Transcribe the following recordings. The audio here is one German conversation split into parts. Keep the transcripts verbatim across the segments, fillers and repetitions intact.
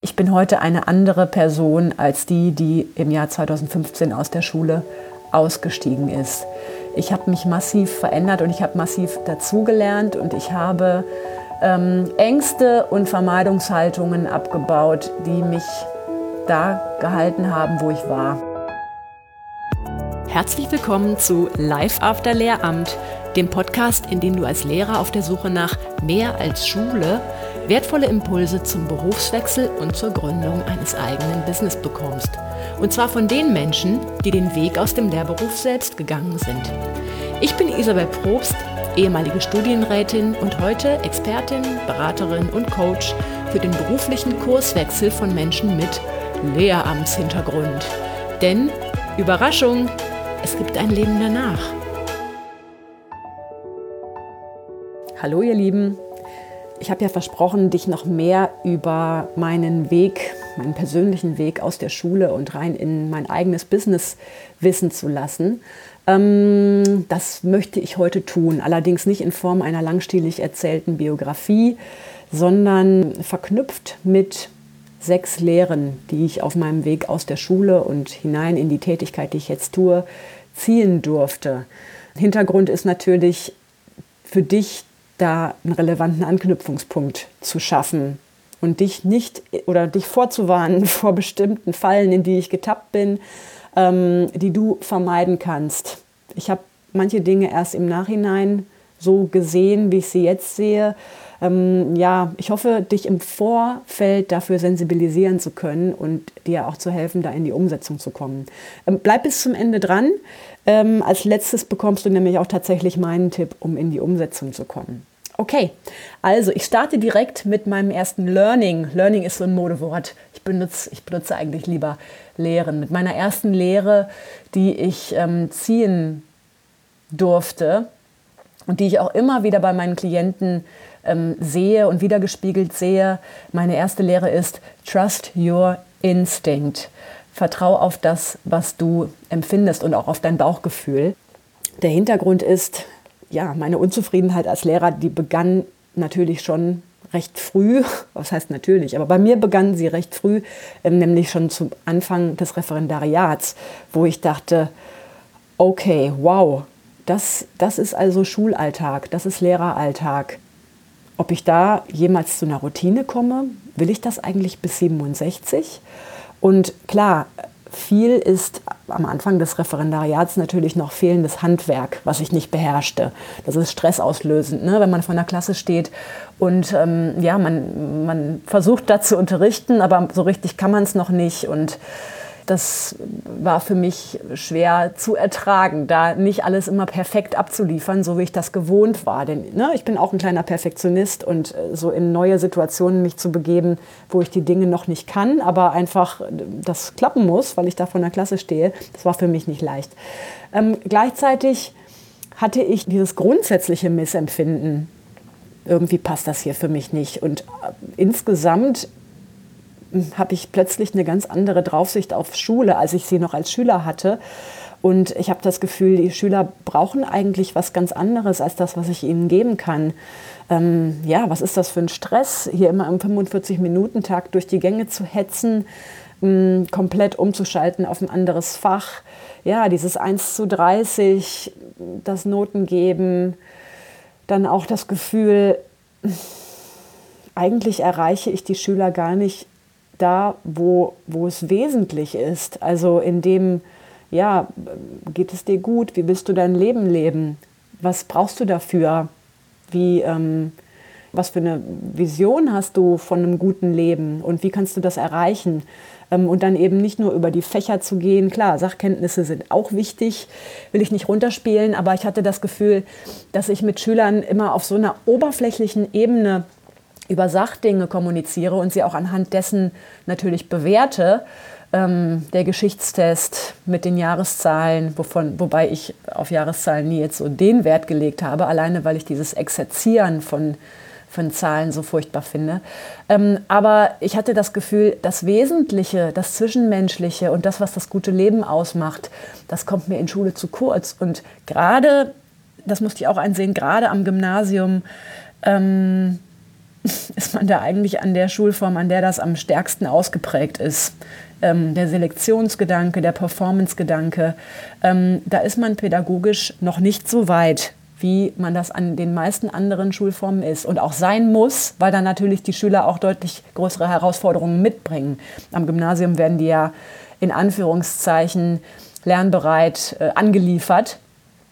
ich bin heute eine andere Person als die, die im Jahr zweitausendfünfzehn aus der Schule ausgestiegen ist. Ich habe mich massiv verändert und ich habe massiv dazugelernt und ich habe ähm, Ängste und Vermeidungshaltungen abgebaut, die mich da gehalten haben, wo ich war. Herzlich willkommen zu Life After Lehramt, dem Podcast, in dem du als Lehrer auf der Suche nach mehr als Schule wertvolle Impulse zum Berufswechsel und zur Gründung eines eigenen Business bekommst. Und zwar von den Menschen, die den Weg aus dem Lehrberuf selbst gegangen sind. Ich bin Isabel Probst, ehemalige Studienrätin und heute Expertin, Beraterin und Coach für den beruflichen Kurswechsel von Menschen mit Lehramtshintergrund. Denn, Überraschung, es gibt ein Leben danach. Hallo ihr Lieben, ich habe ja versprochen, dich noch mehr über meinen Weg, meinen persönlichen Weg aus der Schule und rein in mein eigenes Business wissen zu lassen. Ähm, das möchte ich heute tun, allerdings nicht in Form einer langstielig erzählten Biografie, sondern verknüpft mit sechs Lehren, die ich auf meinem Weg aus der Schule und hinein in die Tätigkeit, die ich jetzt tue, ziehen durfte. Hintergrund ist natürlich für dich, da einen relevanten Anknüpfungspunkt zu schaffen und dich nicht oder dich vorzuwarnen vor bestimmten Fallen, in die ich getappt bin, ähm, die du vermeiden kannst. Ich habe manche Dinge erst im Nachhinein so gesehen, wie ich sie jetzt sehe. Ähm, ja, ich hoffe, dich im Vorfeld dafür sensibilisieren zu können und dir auch zu helfen, da in die Umsetzung zu kommen. Ähm, bleib bis zum Ende dran. Ähm, als letztes bekommst du nämlich auch tatsächlich meinen Tipp, um in die Umsetzung zu kommen. Okay, also ich starte direkt mit meinem ersten Learning. Learning ist so ein Modewort. Ich benutze, ich benutze eigentlich lieber Lehren. Mit meiner ersten Lehre, die ich ähm, ziehen durfte und die ich auch immer wieder bei meinen Klienten ähm, sehe und wiedergespiegelt sehe. Meine erste Lehre ist Trust your instinct. Vertrau auf das, was du empfindest und auch auf dein Bauchgefühl. Der Hintergrund ist, ja, meine Unzufriedenheit als Lehrer, die begann natürlich schon recht früh. Was heißt natürlich? Aber bei mir begann sie recht früh, ähm, nämlich schon zum Anfang des Referendariats, wo ich dachte, okay, wow, das, das ist also Schulalltag, das ist Lehreralltag. Ob ich da jemals zu einer Routine komme, will ich das eigentlich bis siebenundsechzig? Und klar, viel ist am Anfang des Referendariats natürlich noch fehlendes Handwerk, was ich nicht beherrschte. Das ist stressauslösend, ne? Wenn man vor einer Klasse steht und ähm, ja, man, man versucht da zu unterrichten, aber so richtig kann man es noch nicht. Und das war für mich schwer zu ertragen, da nicht alles immer perfekt abzuliefern, so wie ich das gewohnt war. Denn ne, ich bin auch ein kleiner Perfektionist und äh, so in neue Situationen mich zu begeben, wo ich die Dinge noch nicht kann, aber einfach das klappen muss, weil ich da vor einer Klasse stehe, das war für mich nicht leicht. Ähm, gleichzeitig hatte ich dieses grundsätzliche Missempfinden, irgendwie passt das hier für mich nicht. Und äh, insgesamt habe ich plötzlich eine ganz andere Draufsicht auf Schule, als ich sie noch als Schüler hatte. Und ich habe das Gefühl, die Schüler brauchen eigentlich was ganz anderes als das, was ich ihnen geben kann. Ähm, ja, was ist das für ein Stress, hier immer im fünfundvierzig-Minuten-Takt durch die Gänge zu hetzen, ähm, komplett umzuschalten auf ein anderes Fach. Ja, dieses eins zu dreißig, das Noten geben, dann auch das Gefühl, eigentlich erreiche ich die Schüler gar nicht da, wo, wo es wesentlich ist. Also in dem, ja, geht es dir gut? Wie willst du dein Leben leben? Was brauchst du dafür? Wie, ähm, was für eine Vision hast du von einem guten Leben? Und wie kannst du das erreichen? Ähm, und dann eben nicht nur über die Fächer zu gehen. Klar, Sachkenntnisse sind auch wichtig, will ich nicht runterspielen, aber ich hatte das Gefühl, dass ich mit Schülern immer auf so einer oberflächlichen Ebene über Sachdinge kommuniziere und sie auch anhand dessen natürlich bewerte. Ähm, der Geschichtstest mit den Jahreszahlen, wovon, wobei ich auf Jahreszahlen nie jetzt so den Wert gelegt habe, alleine weil ich dieses Exerzieren von, von Zahlen so furchtbar finde. Ähm, aber ich hatte das Gefühl, das Wesentliche, das Zwischenmenschliche und das, was das gute Leben ausmacht, das kommt mir in Schule zu kurz. Und gerade, das musste ich auch einsehen, gerade am Gymnasium, ähm, ist man da eigentlich an der Schulform, an der das am stärksten ausgeprägt ist. Ähm, der Selektionsgedanke, der Performance-Gedanke, ähm, da ist man pädagogisch noch nicht so weit, wie man das an den meisten anderen Schulformen ist und auch sein muss, weil dann natürlich die Schüler auch deutlich größere Herausforderungen mitbringen. Am Gymnasium werden die ja in Anführungszeichen lernbereit äh, angeliefert.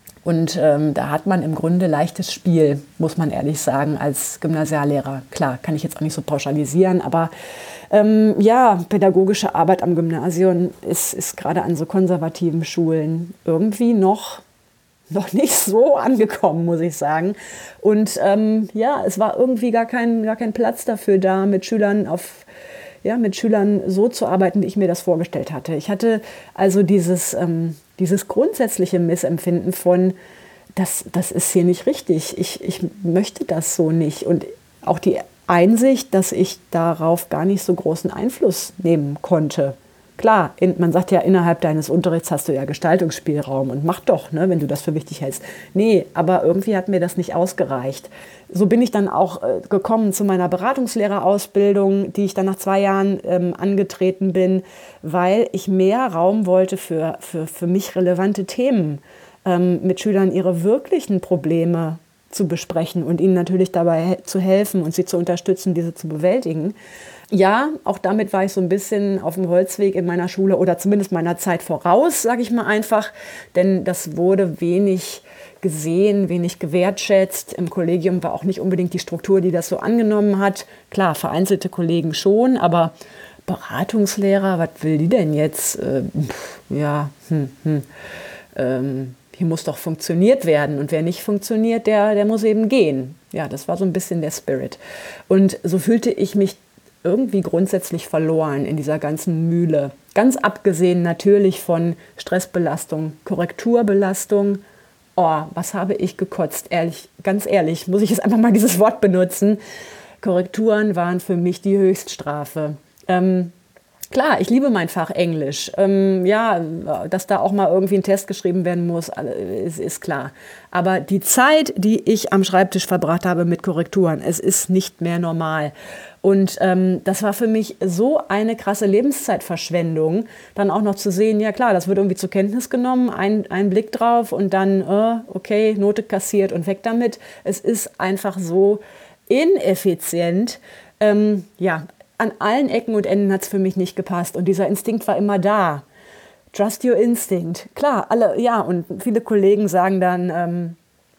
Und ähm, da hat man im Grunde leichtes Spiel, muss man ehrlich sagen, als Gymnasiallehrer. Klar, kann ich jetzt auch nicht so pauschalisieren, aber ähm, ja, pädagogische Arbeit am Gymnasium ist, ist gerade an so konservativen Schulen irgendwie noch, noch nicht so angekommen, muss ich sagen. Und ähm, ja, es war irgendwie gar kein, gar kein Platz dafür da, mit Schülern auf Ja, mit Schülern so zu arbeiten, wie ich mir das vorgestellt hatte. Ich hatte also dieses, ähm, dieses grundsätzliche Missempfinden von, das, das ist hier nicht richtig, ich, ich möchte das so nicht. Und auch die Einsicht, dass ich darauf gar nicht so großen Einfluss nehmen konnte. Klar, in, man sagt ja, innerhalb deines Unterrichts hast du ja Gestaltungsspielraum und mach doch, ne, wenn du das für wichtig hältst. Nee, aber irgendwie hat mir das nicht ausgereicht. So bin ich dann auch äh, gekommen zu meiner Beratungslehrerausbildung, die ich dann nach zwei Jahren ähm, angetreten bin, weil ich mehr Raum wollte für, für, für mich relevante Themen, ähm, mit Schülern ihre wirklichen Probleme zu besprechen und ihnen natürlich dabei he- zu helfen und sie zu unterstützen, diese zu bewältigen. Ja, auch damit war ich so ein bisschen auf dem Holzweg in meiner Schule oder zumindest meiner Zeit voraus, sage ich mal einfach, denn das wurde wenig gesehen, wenig gewertschätzt. Im Kollegium war auch nicht unbedingt die Struktur, die das so angenommen hat. Klar, vereinzelte Kollegen schon, aber Beratungslehrer, was will die denn jetzt? Äh, pff, ja, hm, hm, ähm, hier muss doch funktioniert werden und wer nicht funktioniert, der, der muss eben gehen. Ja, das war so ein bisschen der Spirit. Und so fühlte ich mich irgendwie grundsätzlich verloren in dieser ganzen Mühle. Ganz abgesehen natürlich von Stressbelastung, Korrekturbelastung. Oh, was habe ich gekotzt, ehrlich, ganz ehrlich, muss ich jetzt einfach mal dieses Wort benutzen. Korrekturen waren für mich die Höchststrafe. Ähm, klar, ich liebe mein Fach Englisch. Ähm, ja, dass da auch mal irgendwie ein Test geschrieben werden muss, ist, ist klar. Aber die Zeit, die ich am Schreibtisch verbracht habe mit Korrekturen, es ist nicht mehr normal. Und ähm, das war für mich so eine krasse Lebenszeitverschwendung, dann auch noch zu sehen, ja klar, das wird irgendwie zur Kenntnis genommen, ein, ein Blick drauf und dann, äh, okay, Note kassiert und weg damit. Es ist einfach so ineffizient. Ähm, ja, an allen Ecken und Enden hat es für mich nicht gepasst und dieser Instinkt war immer da. Trust your instinct. Klar, alle, ja, und viele Kollegen sagen dann, ähm,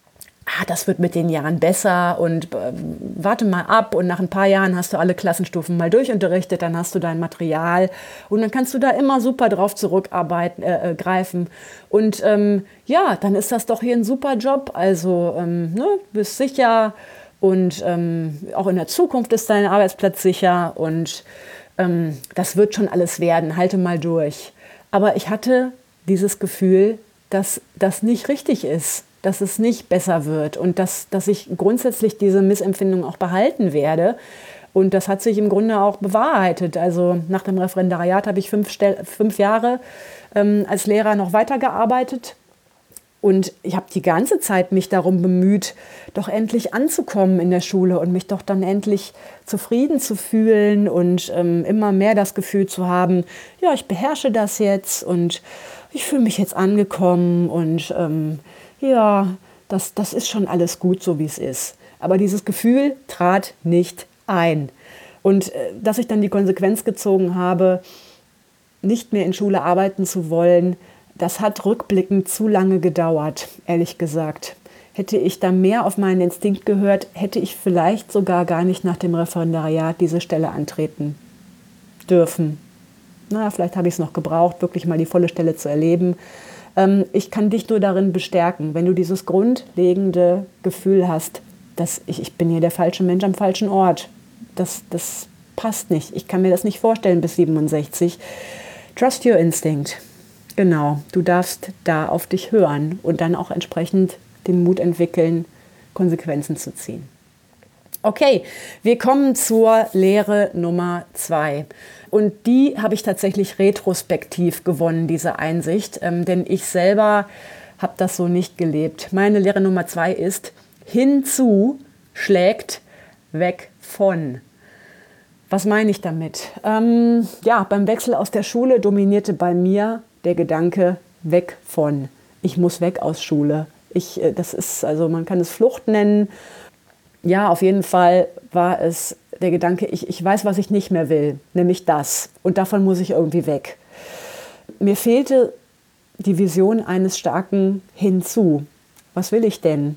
ah, das wird mit den Jahren besser und äh, warte mal ab und nach ein paar Jahren hast du alle Klassenstufen mal durchunterrichtet, dann hast du dein Material und dann kannst du da immer super drauf zurückarbeiten, äh, äh, greifen. Und ähm, ja, dann ist das doch hier ein super Job, also ähm, ne, bist sicher und ähm, auch in der Zukunft ist dein Arbeitsplatz sicher und ähm, das wird schon alles werden, halte mal durch. Aber ich hatte dieses Gefühl, dass das nicht richtig ist, dass es nicht besser wird und dass, dass ich grundsätzlich diese Missempfindung auch behalten werde. Und das hat sich im Grunde auch bewahrheitet. Also nach dem Referendariat habe ich fünf, Stel- fünf Jahre ähm, als Lehrer noch weitergearbeitet. Und ich habe die ganze Zeit mich darum bemüht, doch endlich anzukommen in der Schule und mich doch dann endlich zufrieden zu fühlen und ähm, immer mehr das Gefühl zu haben, ja, ich beherrsche das jetzt und ich fühle mich jetzt angekommen und ähm, ja, das, das ist schon alles gut, so wie es ist. Aber dieses Gefühl trat nicht ein. Und äh, dass ich dann die Konsequenz gezogen habe, nicht mehr in Schule arbeiten zu wollen, das hat rückblickend zu lange gedauert, ehrlich gesagt. Hätte ich da mehr auf meinen Instinkt gehört, hätte ich vielleicht sogar gar nicht nach dem Referendariat diese Stelle antreten dürfen. Na, vielleicht habe ich es noch gebraucht, wirklich mal die volle Stelle zu erleben. Ähm, ich kann dich nur darin bestärken, wenn du dieses grundlegende Gefühl hast, dass ich, ich bin hier der falsche Mensch am falschen Ort. Das, das passt nicht. Ich kann mir das nicht vorstellen bis siebenundsechzig. Trust your instinct. Genau, du darfst da auf dich hören und dann auch entsprechend den Mut entwickeln, Konsequenzen zu ziehen. Okay, wir kommen zur Lehre Nummer zwei. Und die habe ich tatsächlich retrospektiv gewonnen, diese Einsicht, ähm, denn ich selber habe das so nicht gelebt. Meine Lehre Nummer zwei ist, hinzu schlägt weg von. Was meine ich damit? Ähm, ja, beim Wechsel aus der Schule dominierte bei mir der Gedanke weg von. Ich muss weg aus Schule. Ich, das ist, also man kann es Flucht nennen. Ja, auf jeden Fall war es der Gedanke, ich, ich weiß, was ich nicht mehr will, nämlich das. Und davon muss ich irgendwie weg. Mir fehlte die Vision eines starken Hinzu. Was will ich denn?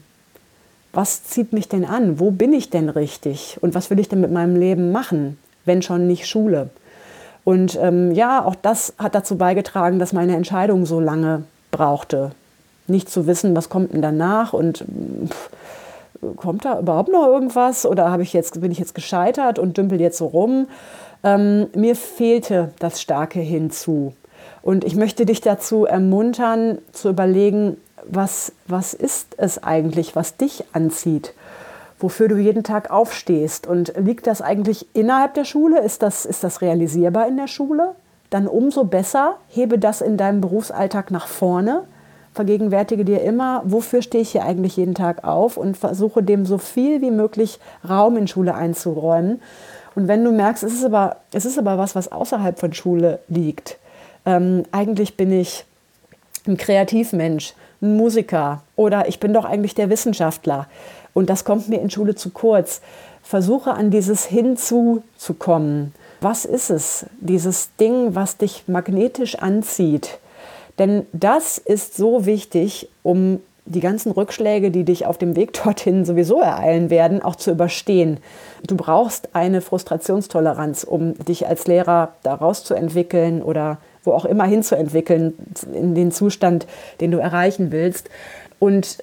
Was zieht mich denn an? Wo bin ich denn richtig? Und was will ich denn mit meinem Leben machen, wenn schon nicht Schule? Und ähm, ja, auch das hat dazu beigetragen, dass meine Entscheidung so lange brauchte. Nicht zu wissen, was kommt denn danach und pff, kommt da überhaupt noch irgendwas? Oder habe ich jetzt, bin ich jetzt gescheitert und dümpel jetzt so rum? Ähm, mir fehlte das starke Hinzu. Und ich möchte dich dazu ermuntern, zu überlegen, Was, was ist es eigentlich, was dich anzieht, wofür du jeden Tag aufstehst? Und liegt das eigentlich innerhalb der Schule? Ist das, ist das realisierbar in der Schule? Dann umso besser, hebe das in deinem Berufsalltag nach vorne, vergegenwärtige dir immer, wofür stehe ich hier eigentlich jeden Tag auf und versuche dem so viel wie möglich Raum in Schule einzuräumen. Und wenn du merkst, es ist aber, es ist aber was, was außerhalb von Schule liegt, ähm, eigentlich bin ich ein Kreativmensch, ein Musiker oder ich bin doch eigentlich der Wissenschaftler und das kommt mir in Schule zu kurz. Versuche an dieses Hinzu zu kommen. Was ist es, dieses Ding, was dich magnetisch anzieht? Denn das ist so wichtig, um die ganzen Rückschläge, die dich auf dem Weg dorthin sowieso ereilen werden, auch zu überstehen. Du brauchst eine Frustrationstoleranz, um dich als Lehrer daraus zu entwickeln oder wo auch immer hinzuentwickeln, in den Zustand, den du erreichen willst. Und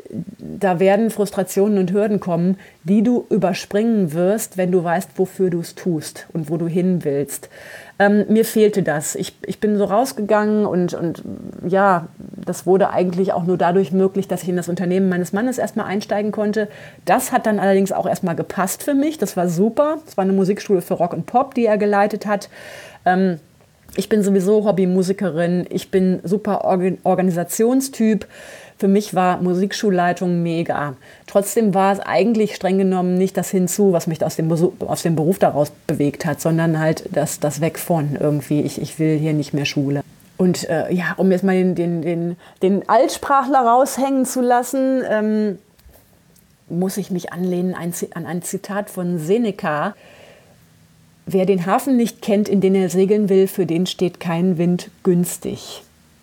da werden Frustrationen und Hürden kommen, die du überspringen wirst, wenn du weißt, wofür du es tust und wo du hin willst. Ähm, mir fehlte das. Ich, ich bin so rausgegangen und, und ja, das wurde eigentlich auch nur dadurch möglich, dass ich in das Unternehmen meines Mannes erstmal einsteigen konnte. Das hat dann allerdings auch erstmal gepasst für mich. Das war super. Es war eine Musikschule für Rock und Pop, die er geleitet hat. Ähm, Ich bin sowieso Hobbymusikerin, ich bin super Organisationstyp. Für mich war Musikschulleitung mega. Trotzdem war es eigentlich streng genommen nicht das Hinzu, was mich aus dem, aus dem Beruf daraus bewegt hat, sondern halt das, das Weg von irgendwie. Ich, ich will hier nicht mehr Schule. Und äh, ja, um jetzt mal den, den, den, den Altsprachler raushängen zu lassen, ähm, muss ich mich anlehnen an ein Zitat von Seneca. Wer den Hafen nicht kennt, in den er segeln will, für den steht kein Wind günstig.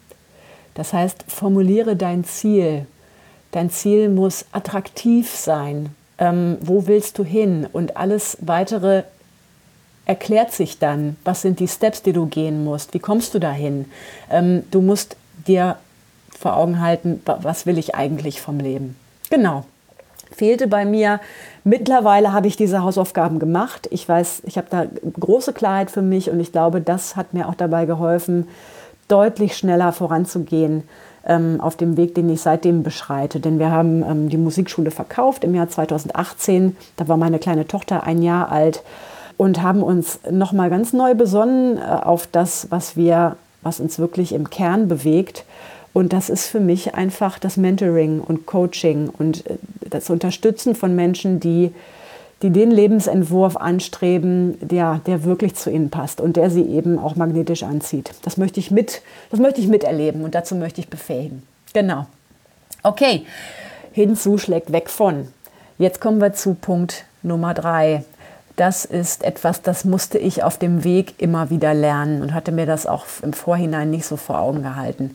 Das heißt, formuliere dein Ziel. Dein Ziel muss attraktiv sein. Ähm, wo willst du hin? Und alles Weitere erklärt sich dann. Was sind die Steps, die du gehen musst? Wie kommst du dahin? Ähm, du musst dir vor Augen halten, was will ich eigentlich vom Leben? Genau. Fehlte bei mir. Mittlerweile habe ich diese Hausaufgaben gemacht. Ich weiß, ich habe da große Klarheit für mich und ich glaube, das hat mir auch dabei geholfen, deutlich schneller voranzugehen ähm, auf dem Weg, den ich seitdem beschreite. Denn wir haben ähm, die Musikschule verkauft im Jahr zweitausendachtzehn. Da war meine kleine Tochter ein Jahr alt und haben uns nochmal ganz neu besonnen äh, auf das, was wir, was uns wirklich im Kern bewegt. Und das ist für mich einfach das Mentoring und Coaching und das Unterstützen von Menschen, die, die den Lebensentwurf anstreben, der, der wirklich zu ihnen passt und der sie eben auch magnetisch anzieht. Das möchte ich mit, das möchte ich miterleben und dazu möchte ich befähigen. Genau. Okay, hinzu schlägt weg von. Jetzt kommen wir zu Punkt Nummer drei. Das ist etwas, das musste ich auf dem Weg immer wieder lernen und hatte mir das auch im Vorhinein nicht so vor Augen gehalten.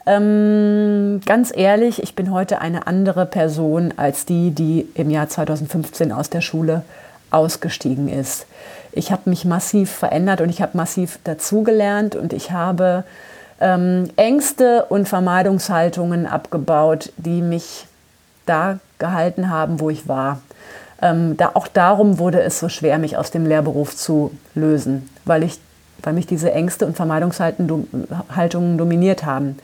Ähm, ganz ehrlich, ich bin heute eine andere Person als die, die im Jahr zweitausendfünfzehn aus der Schule ausgestiegen ist. Ich habe mich massiv verändert und ich habe massiv dazugelernt und ich habe ähm, Ängste und Vermeidungshaltungen abgebaut, die mich da gehalten haben, wo ich war. Ähm, da, auch darum wurde es so schwer, mich aus dem Lehrberuf zu lösen, weil, ich, weil mich diese Ängste und Vermeidungshaltungen dominiert haben.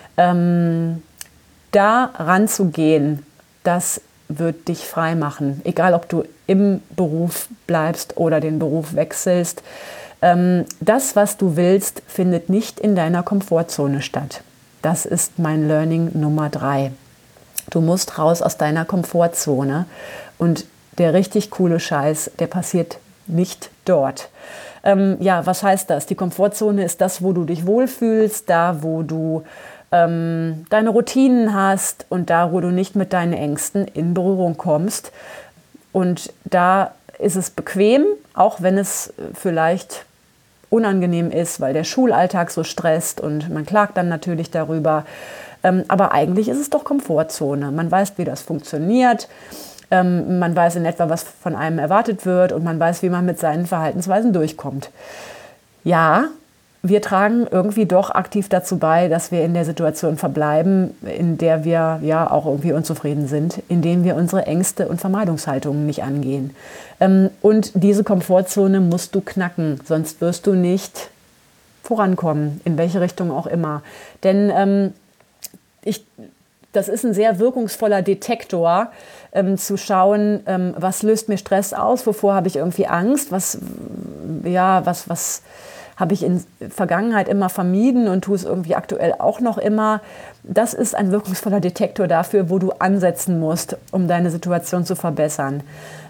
Ähm, da ranzugehen, das wird dich frei machen, egal ob du im Beruf bleibst oder den Beruf wechselst. Ähm, das, was du willst, findet nicht in deiner Komfortzone statt. Das ist mein Learning Nummer drei. Du musst raus aus deiner Komfortzone und der richtig coole Scheiß, der passiert nicht dort. Ähm, ja, was heißt das? Die Komfortzone ist das, wo du dich wohlfühlst, da, wo du ähm, deine Routinen hast und da, wo du nicht mit deinen Ängsten in Berührung kommst. Und da ist es bequem, auch wenn es vielleicht unangenehm ist, weil der Schulalltag so stresst und man klagt dann natürlich darüber. Ähm, aber eigentlich ist es doch Komfortzone. Man weiß, wie das funktioniert. Ähm, man weiß in etwa, was von einem erwartet wird und man weiß, wie man mit seinen Verhaltensweisen durchkommt. Ja, wir tragen irgendwie doch aktiv dazu bei, dass wir in der Situation verbleiben, in der wir ja auch irgendwie unzufrieden sind, indem wir unsere Ängste und Vermeidungshaltungen nicht angehen. Ähm, und diese Komfortzone musst du knacken, sonst wirst du nicht vorankommen, in welche Richtung auch immer. Denn ähm, ich, das ist ein sehr wirkungsvoller Detektor, ähm, zu schauen, ähm, was löst mir Stress aus, wovor habe ich irgendwie Angst, was, ja, was, was habe ich in Vergangenheit immer vermieden und tue es irgendwie aktuell auch noch immer. Das ist ein wirkungsvoller Detektor dafür, wo du ansetzen musst, um deine Situation zu verbessern.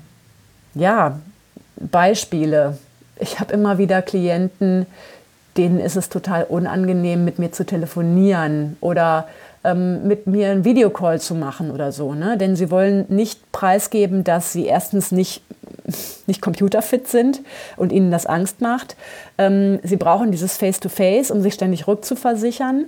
Ja, Beispiele. Ich habe immer wieder Klienten, denen ist es total unangenehm, mit mir zu telefonieren oder ähm, mit mir einen Videocall zu machen oder so, ne? Denn sie wollen nicht preisgeben, dass sie erstens nicht, nicht computerfit sind und ihnen das Angst macht. Ähm, sie brauchen dieses Face-to-Face, um sich ständig rückzuversichern.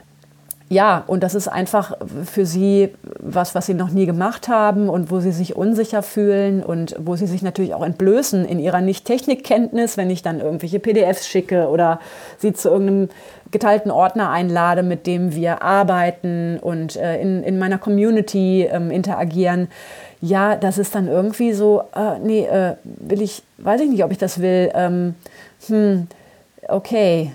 Ja, und das ist einfach für sie was, was sie noch nie gemacht haben und wo sie sich unsicher fühlen und wo sie sich natürlich auch entblößen in ihrer Nicht-Technikkenntnis, wenn ich dann irgendwelche P D Fs schicke oder sie zu irgendeinem geteilten Ordner einlade, mit dem wir arbeiten und äh, in, in meiner Community ähm, interagieren. Ja, das ist dann irgendwie so, äh, nee, äh, will ich, weiß ich nicht, ob ich das will. Ähm, hm, okay,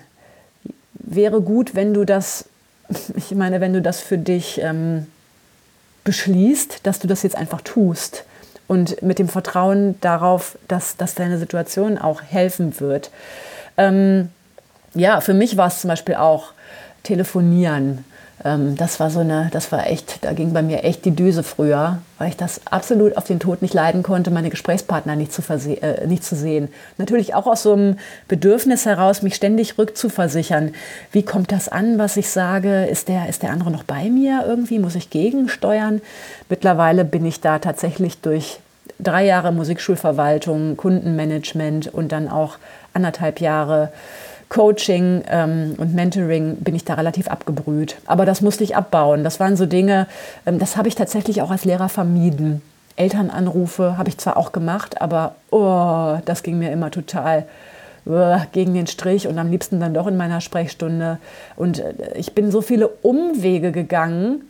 wäre gut, wenn du das Ich meine, wenn du das für dich ähm, beschließt, dass du das jetzt einfach tust und mit dem Vertrauen darauf, dass, dass deine Situation auch helfen wird. Ähm, ja, für mich war es zum Beispiel auch Telefonieren. Ähm, das war so eine, das war echt, da ging bei mir echt die Düse früher, weil ich das absolut auf den Tod nicht leiden konnte, meine Gesprächspartner nicht zu, verse- äh, nicht zu sehen. Natürlich auch aus so einem Bedürfnis heraus, mich ständig rückzuversichern. Wie kommt das an, was ich sage? Ist der, ist der andere noch bei mir irgendwie? Muss ich gegensteuern? Mittlerweile bin ich da tatsächlich durch drei Jahre Musikschulverwaltung, Kundenmanagement und dann auch anderthalb Jahre Coaching ähm, und Mentoring bin ich da relativ abgebrüht. Aber das musste ich abbauen. Das waren so Dinge, ähm, das habe ich tatsächlich auch als Lehrer vermieden. Elternanrufe habe ich zwar auch gemacht, aber oh, das ging mir immer total uh, gegen den Strich und am liebsten dann doch in meiner Sprechstunde. Und äh, ich bin so viele Umwege gegangen,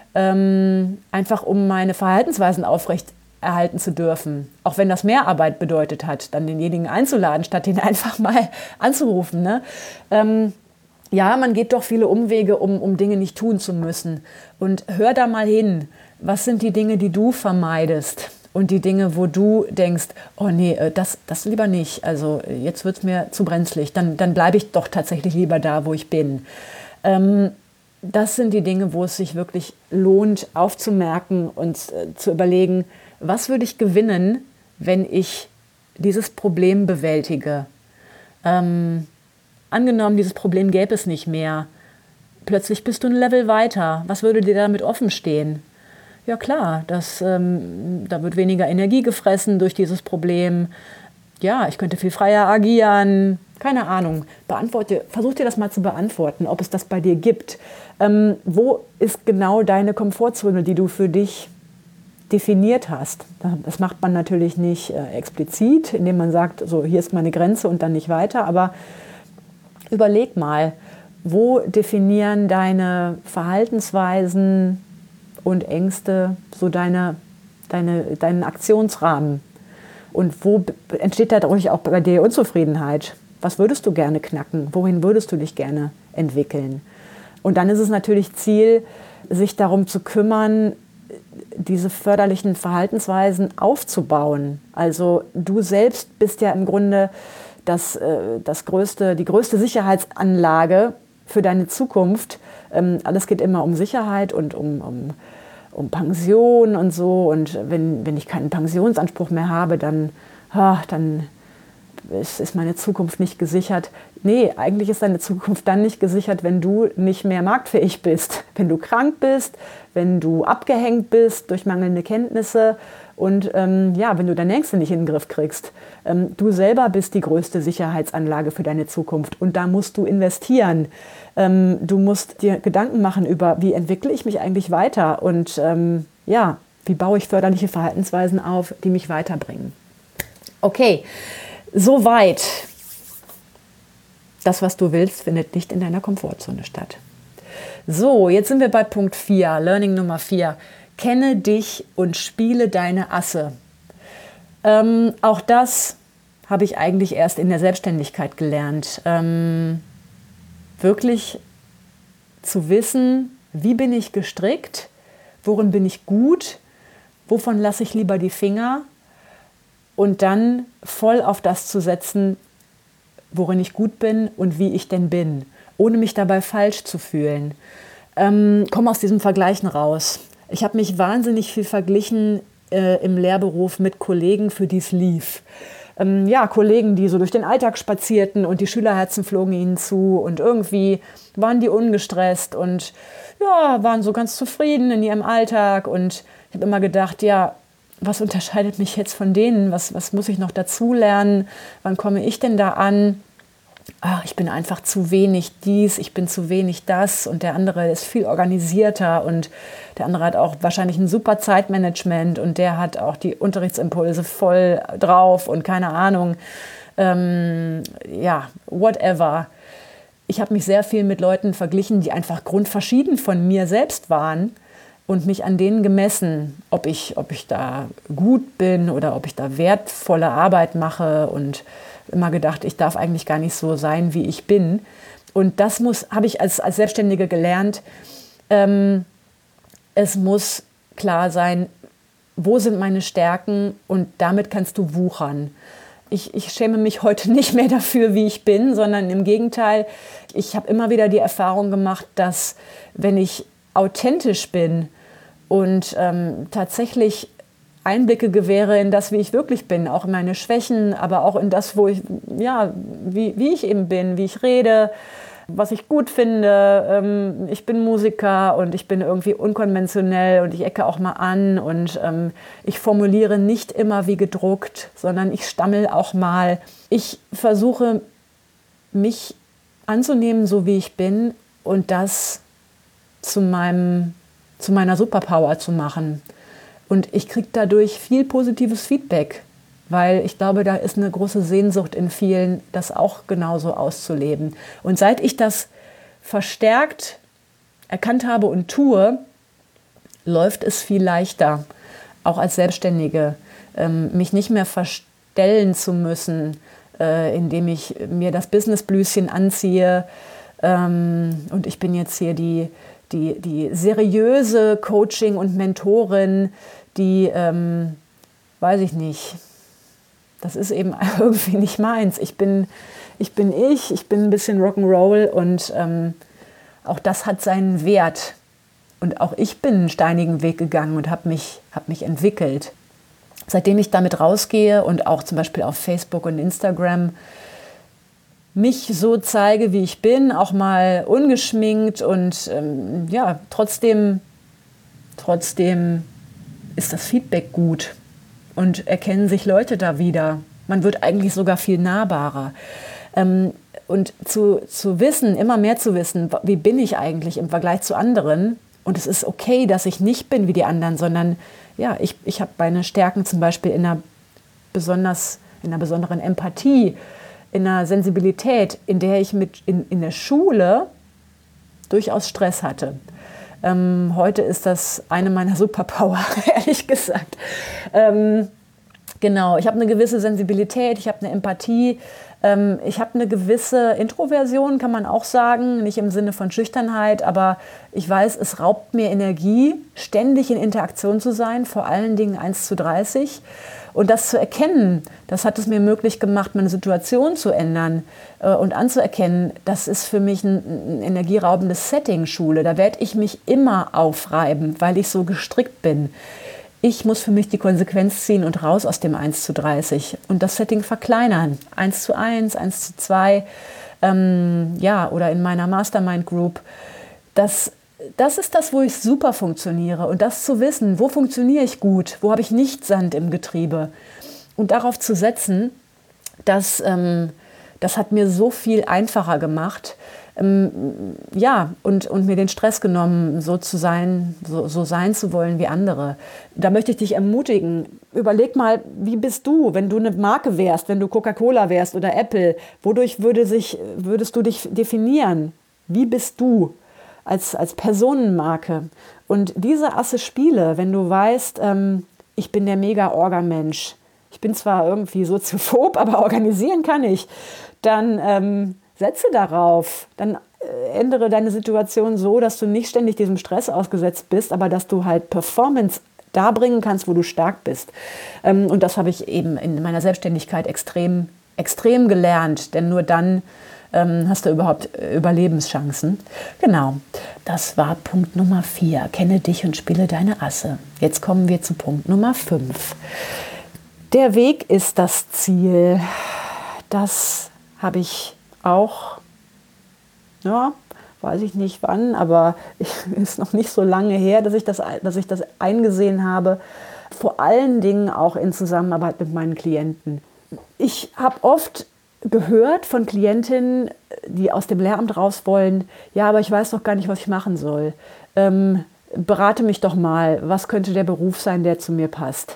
ähm, einfach um meine Verhaltensweisen aufrecht erhalten zu dürfen. Auch wenn das mehr Arbeit bedeutet hat, dann denjenigen einzuladen, statt den einfach mal anzurufen. Ne? Ähm, ja, man geht doch viele Umwege, um, um Dinge nicht tun zu müssen. Und hör da mal hin, was sind die Dinge, die du vermeidest? Und die Dinge, wo du denkst, oh nee, das, das lieber nicht. Also jetzt wird es mir zu brenzlig. Dann, dann bleibe ich doch tatsächlich lieber da, wo ich bin. Ähm, das sind die Dinge, wo es sich wirklich lohnt, aufzumerken und äh, zu überlegen, was würde ich gewinnen, wenn ich dieses Problem bewältige? Ähm, angenommen, dieses Problem gäbe es nicht mehr. Plötzlich bist du ein Level weiter. Was würde dir damit offen stehen? Ja klar, das, ähm, da wird weniger Energie gefressen durch dieses Problem. Ja, ich könnte viel freier agieren. Keine Ahnung. Beantworte, versuch dir das mal zu beantworten, ob es das bei dir gibt. Ähm, wo ist genau deine Komfortzone, die du für dich definiert hast? Das macht man natürlich nicht äh, explizit, indem man sagt, so hier ist meine Grenze und dann nicht weiter, aber überleg mal, wo definieren deine Verhaltensweisen und Ängste so deine, deine, deinen Aktionsrahmen? Und wo entsteht dadurch auch bei dir Unzufriedenheit? Was würdest du gerne knacken? Wohin würdest du dich gerne entwickeln? Und dann ist es natürlich Ziel, sich darum zu kümmern, diese förderlichen Verhaltensweisen aufzubauen. Also du selbst bist ja im Grunde das, das größte, die größte Sicherheitsanlage für deine Zukunft. Alles geht immer um Sicherheit und um, um, um Pension und so. Und wenn, wenn ich keinen Pensionsanspruch mehr habe, dann, ah, dann ist, ist meine Zukunft nicht gesichert. Nee, eigentlich ist deine Zukunft dann nicht gesichert, wenn du nicht mehr marktfähig bist. Wenn du krank bist, wenn du abgehängt bist durch mangelnde Kenntnisse und ähm, ja, wenn du deine Ängste nicht in den Griff kriegst. Ähm, du selber bist die größte Sicherheitsanlage für deine Zukunft und da musst du investieren. Ähm, du musst dir Gedanken machen über, wie entwickle ich mich eigentlich weiter und ähm, ja, wie baue ich förderliche Verhaltensweisen auf, die mich weiterbringen. Okay, soweit. Das, was du willst, findet nicht in deiner Komfortzone statt. So, jetzt sind wir bei Punkt vier, Learning Nummer vier. Kenne dich und spiele deine Asse. Ähm, auch das habe ich eigentlich erst in der Selbstständigkeit gelernt. Ähm, wirklich zu wissen, wie bin ich gestrickt, worin bin ich gut, wovon lasse ich lieber die Finger und dann voll auf das zu setzen, worin ich gut bin und wie ich denn bin, ohne mich dabei falsch zu fühlen. Ähm, komm aus diesem Vergleichen raus. Ich habe mich wahnsinnig viel verglichen äh, im Lehrberuf mit Kollegen, für die es lief. Ähm, ja, Kollegen, die so durch den Alltag spazierten und die Schülerherzen flogen ihnen zu und irgendwie waren die ungestresst und ja, waren so ganz zufrieden in ihrem Alltag und ich habe immer gedacht, ja, was unterscheidet mich jetzt von denen? Was, was muss ich noch dazulernen? Wann komme ich denn da an? Ach, ich bin einfach zu wenig dies, ich bin zu wenig das und der andere ist viel organisierter und der andere hat auch wahrscheinlich ein super Zeitmanagement und der hat auch die Unterrichtsimpulse voll drauf und keine Ahnung, ähm, ja, whatever. Ich habe mich sehr viel mit Leuten verglichen, die einfach grundverschieden von mir selbst waren und mich an denen gemessen, ob ich, ob ich da gut bin oder ob ich da wertvolle Arbeit mache und immer gedacht, ich darf eigentlich gar nicht so sein, wie ich bin. Und das muss, habe ich als, als Selbstständige gelernt. Ähm, es muss klar sein, wo sind meine Stärken und damit kannst du wuchern. Ich, ich schäme mich heute nicht mehr dafür, wie ich bin, sondern im Gegenteil, ich habe immer wieder die Erfahrung gemacht, dass wenn ich authentisch bin und ähm, tatsächlich Einblicke gewähre in das, wie ich wirklich bin, auch in meine Schwächen, aber auch in das, wo ich, ja, wie, wie ich eben bin, wie ich rede, was ich gut finde. Ähm, ich bin Musiker und ich bin irgendwie unkonventionell und ich ecke auch mal an und ähm, ich formuliere nicht immer wie gedruckt, sondern ich stammel auch mal. Ich versuche, mich anzunehmen, so wie ich bin und das zu meinem, zu meiner Superpower zu machen. Und ich kriege dadurch viel positives Feedback, weil ich glaube, da ist eine große Sehnsucht in vielen, das auch genauso auszuleben. Und seit ich das verstärkt erkannt habe und tue, läuft es viel leichter, auch als Selbstständige, mich nicht mehr verstellen zu müssen, indem ich mir das Businessblüschen anziehe. Und ich bin jetzt hier die Die, die seriöse Coaching- und Mentorin, die, ähm, weiß ich nicht, das ist eben irgendwie nicht meins. Ich bin ich, bin ich, ich bin ein bisschen Rock'n'Roll und ähm, auch das hat seinen Wert. Und auch ich bin einen steinigen Weg gegangen und habe mich, hab mich entwickelt. Seitdem ich damit rausgehe und auch zum Beispiel auf Facebook und Instagram mich so zeige, wie ich bin, auch mal ungeschminkt und ähm, ja, trotzdem, trotzdem ist das Feedback gut und erkennen sich Leute da wieder. Man wird eigentlich sogar viel nahbarer. Ähm, und zu, zu wissen, immer mehr zu wissen, wie bin ich eigentlich im Vergleich zu anderen und es ist okay, dass ich nicht bin wie die anderen, sondern ja, ich, ich habe meine Stärken zum Beispiel in einer, besonders, in einer besonderen Empathie, in einer Sensibilität, in der ich mit in, in der Schule durchaus Stress hatte. Ähm, heute ist das eine meiner Superpower, ehrlich gesagt. Ähm, genau, ich habe eine gewisse Sensibilität, ich habe eine Empathie, ähm, ich habe eine gewisse Introversion, kann man auch sagen, nicht im Sinne von Schüchternheit, aber ich weiß, es raubt mir Energie, ständig in Interaktion zu sein, vor allen Dingen eins zu dreißig. Und das zu erkennen, das hat es mir möglich gemacht, meine Situation zu ändern äh, und anzuerkennen, das ist für mich ein, ein energieraubendes Setting, Schule. Da werde ich mich immer aufreiben, weil ich so gestrickt bin. Ich muss für mich die Konsequenz ziehen und raus aus dem eins zu dreißig und das Setting verkleinern. eins zu eins, eins zu zwei, ähm, ja, oder in meiner Mastermind Group. Das, das ist das, wo ich super funktioniere. Und das zu wissen, wo funktioniere ich gut, wo habe ich nicht Sand im Getriebe. Und darauf zu setzen, das, ähm, das hat mir so viel einfacher gemacht. Ähm, ja, und, und mir den Stress genommen, so zu sein, so, so sein zu wollen wie andere. Da möchte ich dich ermutigen, überleg mal, wie bist du, wenn du eine Marke wärst, wenn du Coca-Cola wärst oder Apple, wodurch würde sich, würdest du dich definieren? Wie bist du als, als Personenmarke? Und diese Asse Spiele, wenn du weißt, ähm, ich bin der Mega-Orga-Mensch, ich bin zwar irgendwie soziophob, aber organisieren kann ich, dann ähm, setze darauf, dann äh, ändere deine Situation so, dass du nicht ständig diesem Stress ausgesetzt bist, aber dass du halt Performance darbringen kannst, wo du stark bist. Ähm, und das habe ich eben in meiner Selbstständigkeit extrem, extrem gelernt, denn nur dann ähm, hast du überhaupt Überlebenschancen. Genau, das war Punkt Nummer vier. Kenne dich und spiele deine Asse. Jetzt kommen wir zu Punkt Nummer fünf. Der Weg ist das Ziel. Das habe ich auch, ja, weiß ich nicht wann, aber es ist noch nicht so lange her, dass ich das, dass ich das eingesehen habe. Vor allen Dingen auch in Zusammenarbeit mit meinen Klienten. Ich habe oft gehört von Klientinnen, die aus dem Lehramt raus wollen, ja, aber ich weiß doch gar nicht, was ich machen soll. Ähm, berate mich doch mal, was könnte der Beruf sein, der zu mir passt.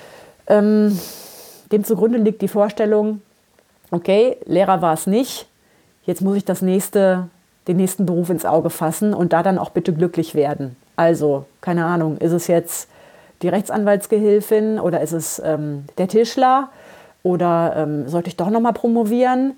Ähm, dem zugrunde liegt die Vorstellung, okay, Lehrer war es nicht, jetzt muss ich das nächste, den nächsten Beruf ins Auge fassen und da dann auch bitte glücklich werden. Also, keine Ahnung, ist es jetzt die Rechtsanwaltsgehilfin oder ist es ähm, der Tischler oder ähm, sollte ich doch nochmal promovieren?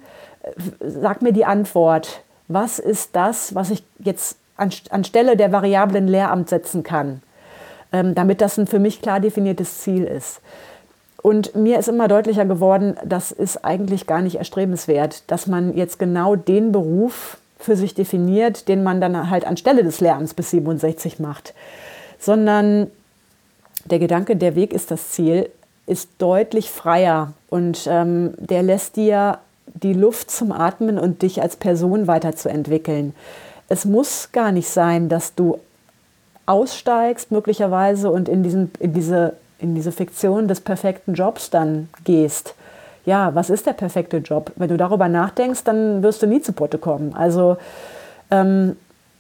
Sag mir die Antwort. Was ist das, was ich jetzt an, anstelle der Variablen Lehramt setzen kann, ähm, damit das ein für mich klar definiertes Ziel ist? Und mir ist immer deutlicher geworden, das ist eigentlich gar nicht erstrebenswert, dass man jetzt genau den Beruf für sich definiert, den man dann halt anstelle des Lehramts bis siebenundsechzig macht. Sondern der Gedanke, der Weg ist das Ziel, ist deutlich freier und ähm, der lässt dir die Luft zum Atmen und dich als Person weiterzuentwickeln. Es muss gar nicht sein, dass du aussteigst möglicherweise und in, diesen, in diese in diese Fiktion des perfekten Jobs dann gehst. Ja, was ist der perfekte Job? Wenn du darüber nachdenkst, dann wirst du nie zu Potte kommen. Also ähm,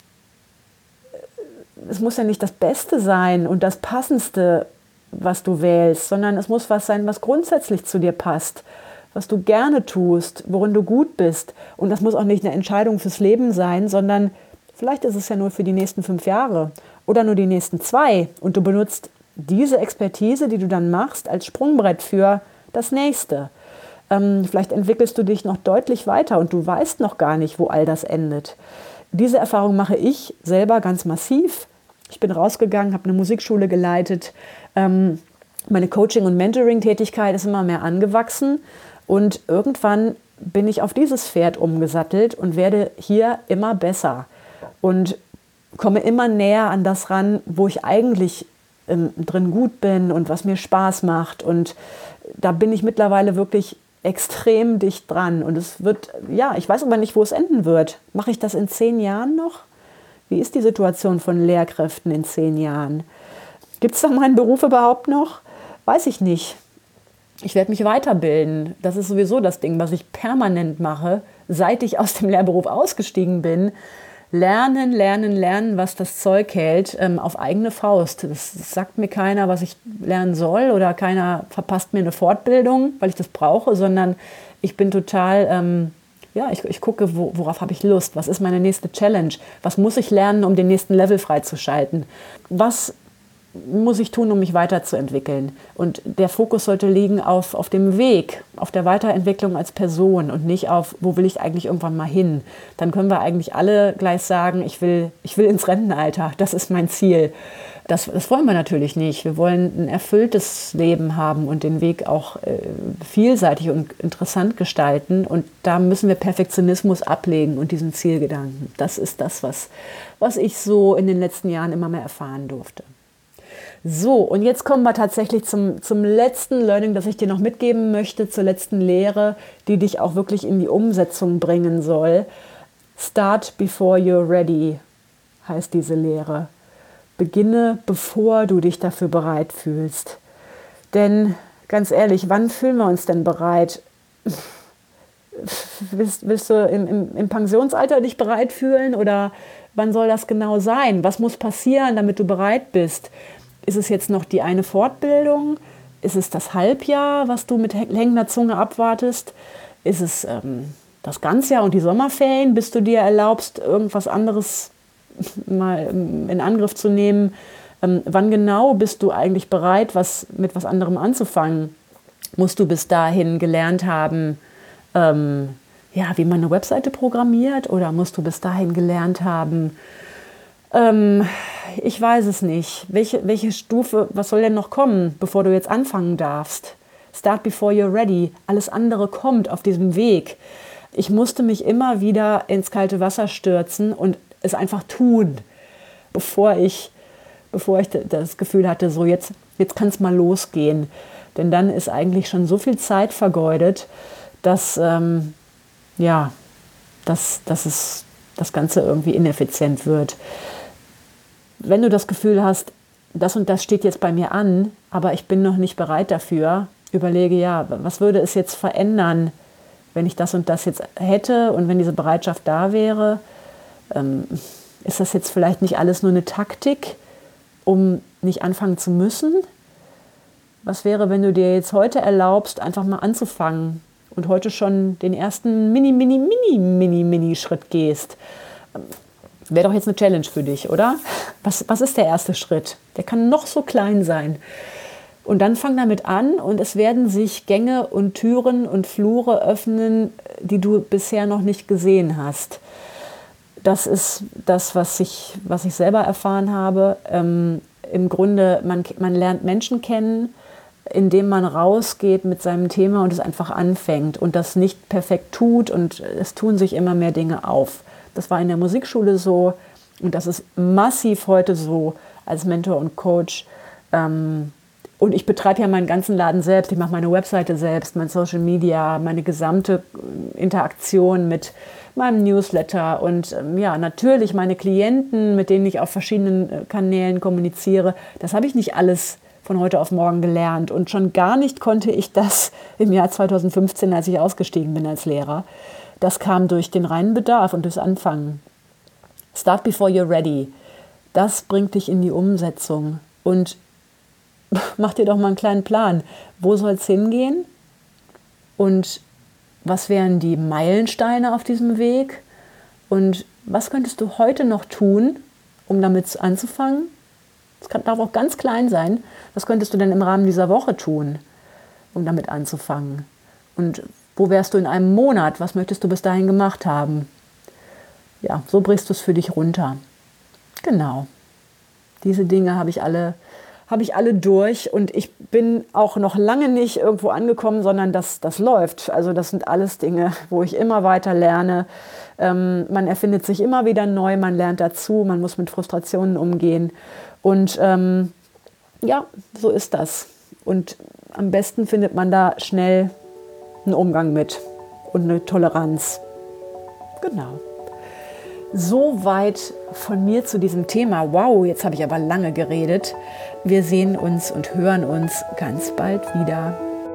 es muss ja nicht das Beste sein und das Passendste, was du wählst, sondern es muss was sein, was grundsätzlich zu dir passt, was du gerne tust, worin du gut bist. Und das muss auch nicht eine Entscheidung fürs Leben sein, sondern vielleicht ist es ja nur für die nächsten fünf Jahre oder nur die nächsten zwei und du benutzt diese Expertise, die du dann machst, als Sprungbrett für das Nächste. Ähm, vielleicht entwickelst du dich noch deutlich weiter und du weißt noch gar nicht, wo all das endet. Diese Erfahrung mache ich selber ganz massiv. Ich bin rausgegangen, habe eine Musikschule geleitet. Ähm, meine Coaching- und Mentoring-Tätigkeit ist immer mehr angewachsen. Und irgendwann bin ich auf dieses Pferd umgesattelt und werde hier immer besser. Und komme immer näher an das ran, wo ich eigentlich drin gut bin und was mir Spaß macht. Und da bin ich mittlerweile wirklich extrem dicht dran. Und es wird, ja, ich weiß aber nicht, wo es enden wird. Mache ich das in zehn Jahren noch? Wie ist die Situation von Lehrkräften in zehn Jahren? Gibt es da meinen Beruf überhaupt noch? Weiß ich nicht. Ich werde mich weiterbilden. Das ist sowieso das Ding, was ich permanent mache, seit ich aus dem Lehrberuf ausgestiegen bin. Lernen, lernen, lernen, was das Zeug hält, ähm, auf eigene Faust. Das sagt mir keiner, was ich lernen soll oder keiner verpasst mir eine Fortbildung, weil ich das brauche, sondern ich bin total, ähm, ja, ich, ich gucke, wo, worauf habe ich Lust, was ist meine nächste Challenge, was muss ich lernen, um den nächsten Level freizuschalten, was muss ich tun, um mich weiterzuentwickeln? Und der Fokus sollte liegen auf, auf dem Weg, auf der Weiterentwicklung als Person und nicht auf, wo will ich eigentlich irgendwann mal hin? Dann können wir eigentlich alle gleich sagen, ich will, ich will ins Rentenalter, das ist mein Ziel. Das, das wollen wir natürlich nicht. Wir wollen ein erfülltes Leben haben und den Weg auch äh, vielseitig und interessant gestalten. Und da müssen wir Perfektionismus ablegen und diesen Zielgedanken. Das ist das, was, was ich so in den letzten Jahren immer mehr erfahren durfte. So, und jetzt kommen wir tatsächlich zum, zum letzten Learning, das ich dir noch mitgeben möchte, zur letzten Lehre, die dich auch wirklich in die Umsetzung bringen soll. Start before you're ready, heißt diese Lehre. Beginne, bevor du dich dafür bereit fühlst. Denn ganz ehrlich, wann fühlen wir uns denn bereit? Willst, willst du im, im, im Pensionsalter dich bereit fühlen oder wann soll das genau sein? Was muss passieren, damit du bereit bist? Ist es jetzt noch die eine Fortbildung? Ist es das Halbjahr, was du mit hängender Zunge abwartest? Ist es ähm, das Ganzjahr und die Sommerferien, bis du dir erlaubst, irgendwas anderes mal in Angriff zu nehmen? Ähm, wann genau bist du eigentlich bereit, was, mit was anderem anzufangen? Musst du bis dahin gelernt haben, ähm, ja, wie man eine Webseite programmiert? Oder musst du bis dahin gelernt haben, ähm, ich weiß es nicht, welche, welche Stufe, was soll denn noch kommen, bevor du jetzt anfangen darfst? Start before you're ready. Alles andere kommt auf diesem Weg. Ich musste mich immer wieder ins kalte Wasser stürzen und es einfach tun, bevor ich, bevor ich das Gefühl hatte, so jetzt, jetzt kann es mal losgehen. Denn dann ist eigentlich schon so viel Zeit vergeudet, dass, ähm, ja, dass, dass es, das Ganze irgendwie ineffizient wird. Wenn du das Gefühl hast, das und das steht jetzt bei mir an, aber ich bin noch nicht bereit dafür, überlege, ja, was würde es jetzt verändern, wenn ich das und das jetzt hätte und wenn diese Bereitschaft da wäre? Ähm, ist das jetzt vielleicht nicht alles nur eine Taktik, um nicht anfangen zu müssen? Was wäre, wenn du dir jetzt heute erlaubst, einfach mal anzufangen und heute schon den ersten mini, mini, mini, mini, mini Schritt gehst? Ähm, wäre doch jetzt eine Challenge für dich, oder? Was, was ist der erste Schritt? Der kann noch so klein sein. Und dann fang damit an und es werden sich Gänge und Türen und Flure öffnen, die du bisher noch nicht gesehen hast. Das ist das, was ich, was ich selber erfahren habe. Ähm, im Grunde, man, man lernt Menschen kennen, indem man rausgeht mit seinem Thema und es einfach anfängt und das nicht perfekt tut und es tun sich immer mehr Dinge auf. Das war in der Musikschule so und das ist massiv heute so als Mentor und Coach. Ähm, Und ich betreibe ja meinen ganzen Laden selbst. Ich mache meine Webseite selbst, mein Social Media, meine gesamte Interaktion mit meinem Newsletter und ähm, ja, natürlich meine Klienten, mit denen ich auf verschiedenen äh, Kanälen kommuniziere. Das habe ich nicht alles von heute auf morgen gelernt und schon gar nicht konnte ich das im Jahr zweitausendfünfzehn, als ich ausgestiegen bin als Lehrer. Das kam durch den reinen Bedarf und durchs Anfangen. Start before you're ready. Das bringt dich in die Umsetzung und mach dir doch mal einen kleinen Plan. Wo soll es hingehen? Und was wären die Meilensteine auf diesem Weg? Und was könntest du heute noch tun, um damit anzufangen? Das kann, darf auch ganz klein sein. Was könntest du denn im Rahmen dieser Woche tun, um damit anzufangen? Und wo wärst du in einem Monat? Was möchtest du bis dahin gemacht haben? Ja, so brichst du es für dich runter. Genau. Diese Dinge habe ich alle habe ich alle durch und ich bin auch noch lange nicht irgendwo angekommen, sondern das, das läuft. Also das sind alles Dinge, wo ich immer weiter lerne. Ähm, man erfindet sich immer wieder neu, man lernt dazu, man muss mit Frustrationen umgehen und ähm, ja, so ist das. Und am besten findet man da schnell einen Umgang mit und eine Toleranz. Genau. Soweit von mir zu diesem Thema. Wow, jetzt habe ich aber lange geredet. Wir sehen uns und hören uns ganz bald wieder.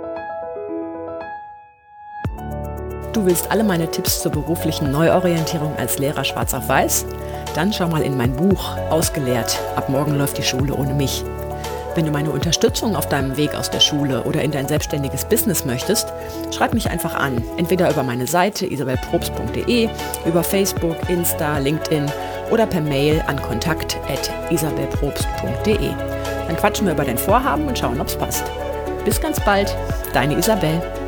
Du willst alle meine Tipps zur beruflichen Neuorientierung als Lehrer schwarz auf weiß? Dann schau mal in mein Buch Ausgelehrt. Ab morgen läuft die Schule ohne mich. Wenn du meine Unterstützung auf deinem Weg aus der Schule oder in dein selbstständiges Business möchtest, schreib mich einfach an. Entweder über meine Seite isabel probst punkt de, über Facebook, Insta, LinkedIn oder per Mail an kontakt at isabel probst punkt de. Dann quatschen wir über dein Vorhaben und schauen, ob es passt. Bis ganz bald, deine Isabel.